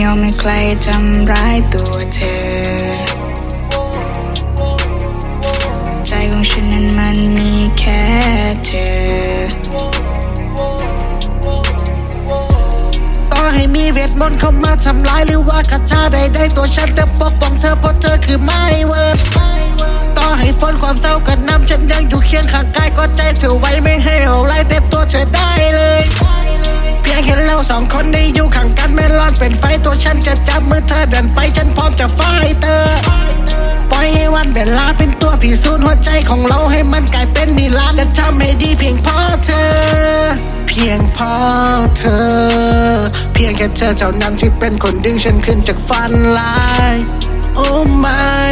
อมให้ใครทำร้ายตัวเธอใจของฉันนั้นมันมีแค่เธอต่อให้มีเวทมนต์เข้ามาทำร้ายหรือว่าคาถาใดๆตัวฉันจะปกป้องเธอเพราะเธอคือไม่เวิร์ดต่อให้ฝนความเศร้ากันน้ำฉันยังอยู่เคียงข้างกายก็ใจเธอไว้ไม่ให้เอาไล่เต็มตัวเธอได้เลยเพียงแค่เราสองคนได้อยู่ข้างกันไม่ร้อนเป็นไฟตัวฉันจะจับมือเธอเดินไปฉันพร้อมจะไฟเตอร์ปล่อยให้วันเวลาเป็นตัวพิสูจน์หัวใจของเราให้มันกลายเป็นนิรันดร์และทำให้ดีเพียงพอเธอเพียงพอเธอเพียงแค่เธอเท่านั้นที่เป็นคนดึงฉันขึ้นจากฝันร้าย Oh my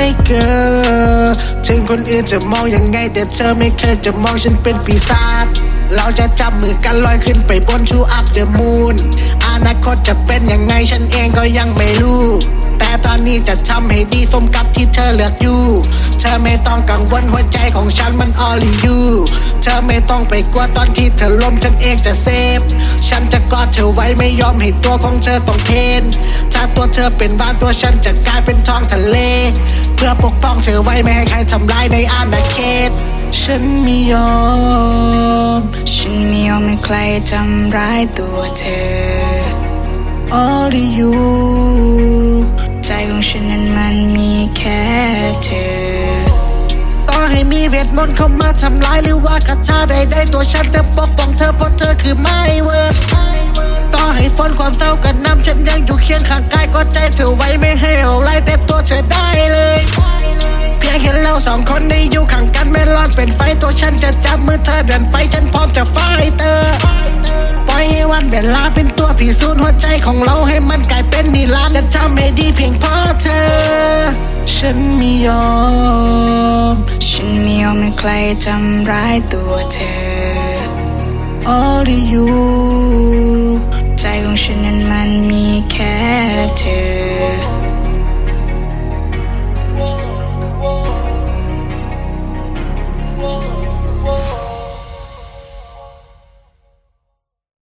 girl ถึงคนอื่นจะมองยังไงแต่เธอไม่เคยจะมองฉันเป็นปีศาจเราจะจับมือกันลอยขึ้นไปบนชูอัพเดอะมูนอนาคตจะเป็นยังไงฉันเองก็ยังไม่รู้แต่ตอนนี้จะทำให้ดีสมกับที่เธอเลือกอยู่เธอไม่ต้องกังวลหัวใจของฉันมัน all in you เธอไม่ต้องไปกลัวตอนที่เธอล้มฉันเองจะเซฟฉันจะกอดเธอไว้ไม่ยอมให้ตัวของเธอต้องเทนถ้าตัวเธอเป็นบ้านตัวฉันจะกลายเป็นท้องทะเลเพื่อปกป้องเธอไว้ไม่ให้ใครทำร้ายในอาณาเขตฉันไม่ยอมให้ใครทำร้ายตัวเธอ all in you ใจของฉันนั้นมันมีแค่เธอต่อให้มีเวทมนต์เข้ามาทำร้ายหรือว่าคาถาใดๆตัวฉันจะปกป้องเธอเพราะเธอคือไม่เวิร์ดต่อให้ฝนความเศร้ากันน้ำฉันยังอยู่เคียงข้างกายก็ใจเธอไว้ไม่ให้เอาไล่เต็มตัวเธอได้เลยเพียงแค่เราสองคนได้อยู่ข้างกันไม่ร้อนเป็นไฟตัวฉันจะจับมือเธอเดินไปฉันพร้อมจะไฟเตอร์ปล่อยให้วันเวลาเป็นตัวพิสูจน์หัวใจของเราให้มันกลายเป็นนิรันดร์และทำให้ดีเพียงพอเธอฉันไม่ยอมให้ใครทำร้ายตัวเธอ all in you ใจของฉันนั้นมันมีแค่เธอ